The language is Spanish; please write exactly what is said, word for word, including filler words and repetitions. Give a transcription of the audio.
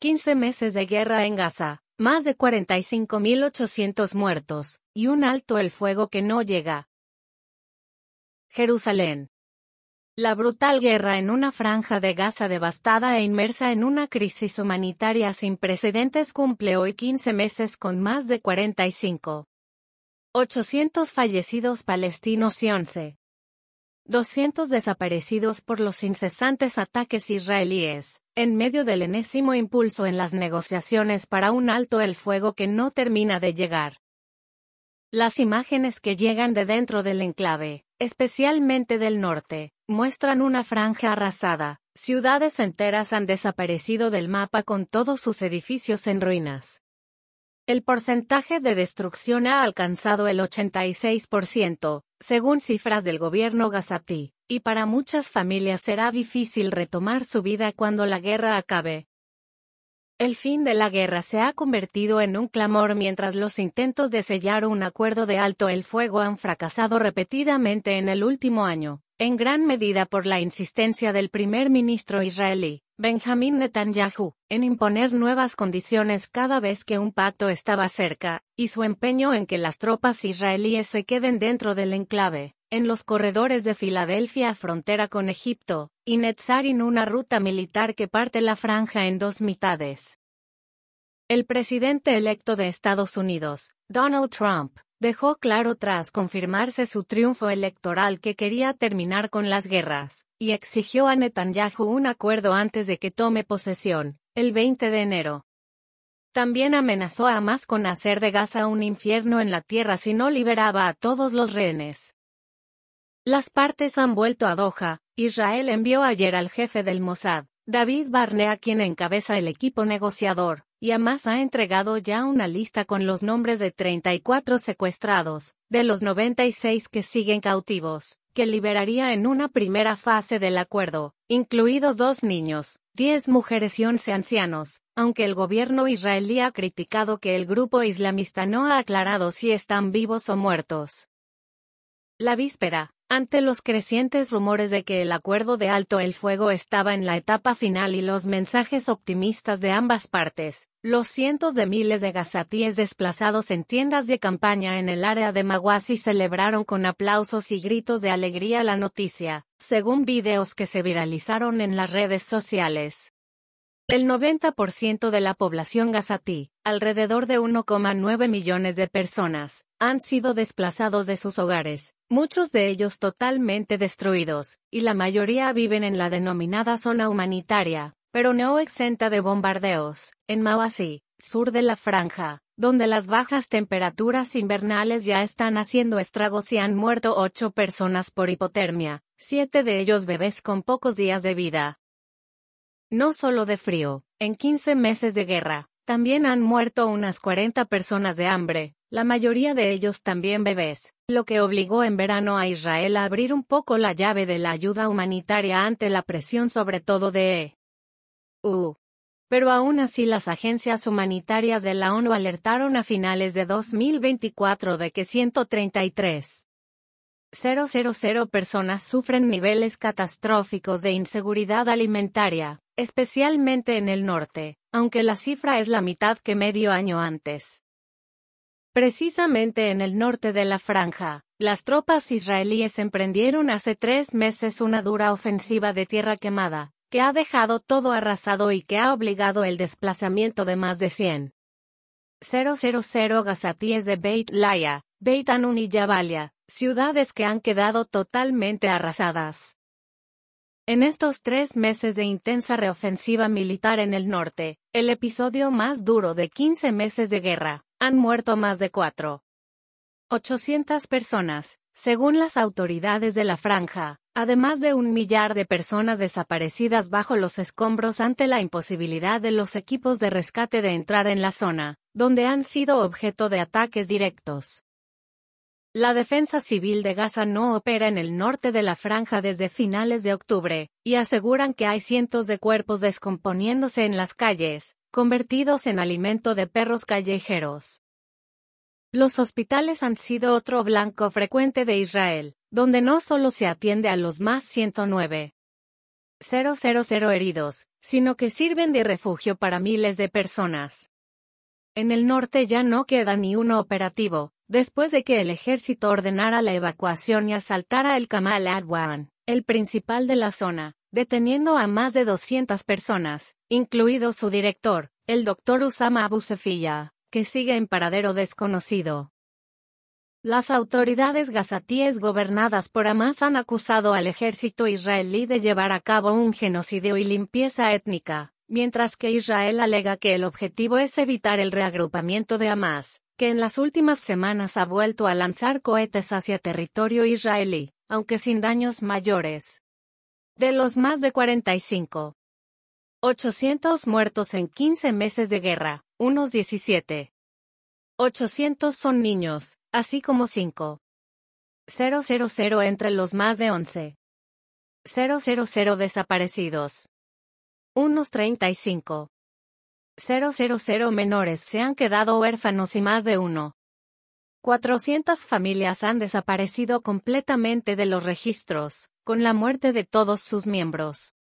quince meses de guerra en Gaza, más de cuarenta y cinco mil ochocientos muertos, y un alto el fuego que no llega. Jerusalén. La brutal guerra en una franja de Gaza devastada e inmersa en una crisis humanitaria sin precedentes cumple hoy quince meses con más de cuarenta y cinco mil ochocientos fallecidos palestinos y once mil doscientos desaparecidos por los incesantes ataques israelíes, en medio del enésimo impulso en las negociaciones para un alto el fuego que no termina de llegar. Las imágenes que llegan de dentro del enclave, especialmente del norte, muestran una franja arrasada. Ciudades enteras han desaparecido del mapa con todos sus edificios en ruinas. El porcentaje de destrucción ha alcanzado el ochenta y seis por ciento, según cifras del gobierno gazatí, y para muchas familias será difícil retomar su vida cuando la guerra acabe. El fin de la guerra se ha convertido en un clamor mientras los intentos de sellar un acuerdo de alto el fuego han fracasado repetidamente en el último año, en gran medida por la insistencia del primer ministro israelí, Benjamin Netanyahu, en imponer nuevas condiciones cada vez que un pacto estaba cerca, y su empeño en que las tropas israelíes se queden dentro del enclave, en los corredores de Filadelfia frontera con Egipto, y Netzarim, una ruta militar que parte la franja en dos mitades. El presidente electo de Estados Unidos, Donald Trump, dejó claro tras confirmarse su triunfo electoral que quería terminar con las guerras, y exigió a Netanyahu un acuerdo antes de que tome posesión, el veinte de enero. También amenazó a Hamás con hacer de Gaza un infierno en la tierra si no liberaba a todos los rehenes. Las partes han vuelto a Doha. Israel envió ayer al jefe del Mossad, David Barnea, quien encabeza el equipo negociador, y Hamás ha entregado ya una lista con los nombres de treinta y cuatro secuestrados, de los noventa y seis que siguen cautivos, que liberaría en una primera fase del acuerdo, incluidos dos niños, diez mujeres y once ancianos, aunque el gobierno israelí ha criticado que el grupo islamista no ha aclarado si están vivos o muertos. La víspera, ante los crecientes rumores de que el acuerdo de alto el fuego estaba en la etapa final y los mensajes optimistas de ambas partes, los cientos de miles de gazatíes desplazados en tiendas de campaña en el área de Mawasi celebraron con aplausos y gritos de alegría la noticia, según videos que se viralizaron en las redes sociales. El noventa por ciento de la población gazatí, alrededor de uno coma nueve millones de personas, han sido desplazados de sus hogares, muchos de ellos totalmente destruidos, y la mayoría viven en la denominada zona humanitaria, pero no exenta de bombardeos, en Mawasi, sur de la franja, donde las bajas temperaturas invernales ya están haciendo estragos y han muerto ocho personas por hipotermia, siete de ellos bebés con pocos días de vida. No solo de frío, en quince meses de guerra, también han muerto unas cuarenta personas de hambre, la mayoría de ellos también bebés, lo que obligó en verano a Israel a abrir un poco la llave de la ayuda humanitaria ante la presión sobre todo de E U. Pero aún así las agencias humanitarias de la ONU alertaron a finales de dos mil veinticuatro de que ciento treinta y tres mil personas sufren niveles catastróficos de inseguridad alimentaria, especialmente en el norte, aunque la cifra es la mitad que medio año antes. Precisamente en el norte de la franja, las tropas israelíes emprendieron hace tres meses una dura ofensiva de tierra quemada, que ha dejado todo arrasado y que ha obligado el desplazamiento de más de cien mil gazatíes de Beit Lahiya, Beit Hanun y Jabalia, ciudades que han quedado totalmente arrasadas. En estos tres meses de intensa reofensiva militar en el norte, el episodio más duro de quince meses de guerra, han muerto más de cuatro mil ochocientas personas, según las autoridades de la franja, además de un millar de personas desaparecidas bajo los escombros ante la imposibilidad de los equipos de rescate de entrar en la zona, donde han sido objeto de ataques directos. La Defensa Civil de Gaza no opera en el norte de la franja desde finales de octubre, y aseguran que hay cientos de cuerpos descomponiéndose en las calles, convertidos en alimento de perros callejeros. Los hospitales han sido otro blanco frecuente de Israel, donde no solo se atiende a los más ciento nueve cero cero cero heridos, sino que sirven de refugio para miles de personas. En el norte ya no queda ni uno operativo, después de que el ejército ordenara la evacuación y asaltara el Kamal Adwan, el principal de la zona, deteniendo a más de doscientas personas, incluido su director, el doctor Usama Abu Safiya, que sigue en paradero desconocido. Las autoridades gazatíes gobernadas por Hamás han acusado al ejército israelí de llevar a cabo un genocidio y limpieza étnica, mientras que Israel alega que el objetivo es evitar el reagrupamiento de Hamás, que en las últimas semanas ha vuelto a lanzar cohetes hacia territorio israelí, aunque sin daños mayores. De los más de cuarenta y cinco mil ochocientos muertos en quince meses de guerra, unos diecisiete mil ochocientos son niños, así como cinco mil entre los más de once mil desaparecidos. Unos treinta y cinco mil menores se han quedado huérfanos y más de uno. cuatrocientas familias han desaparecido completamente de los registros, con la muerte de todos sus miembros.